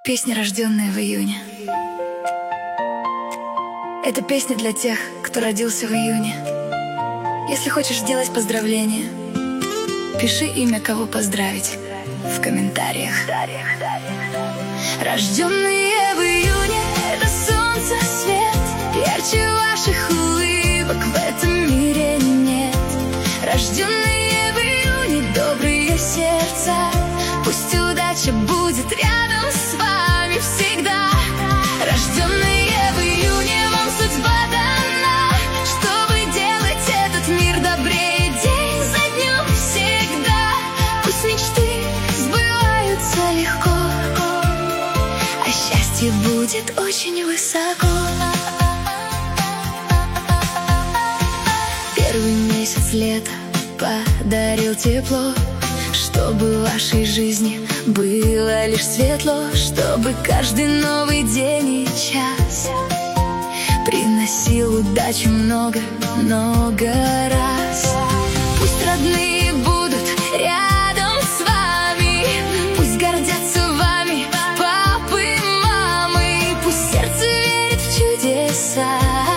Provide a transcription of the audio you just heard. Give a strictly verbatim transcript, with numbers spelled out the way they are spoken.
Песни, рожденные в июне. Это песня для тех, кто родился в июне. Если хочешь сделать поздравление, пиши имя, кого поздравить в комментариях. Рожденные в июне — это солнце, свет, ярче ваших улыбок в этом мире нет. Рожденные в июне — добрые сердца, пусть удача будет рядом с вами всегда. Рожденные в июне, вам судьба дана, чтобы делать этот мир добрее день за днем всегда. Пусть мечты сбываются легко, а счастье будет очень высоко. Первый месяц лета подарил тепло, чтобы в вашей жизни было лишь светло, чтобы каждый новый день и час приносил удачу много, много раз. Пусть родные будут рядом с вами, пусть гордятся вами папы, мамы, пусть сердце верит в чудеса.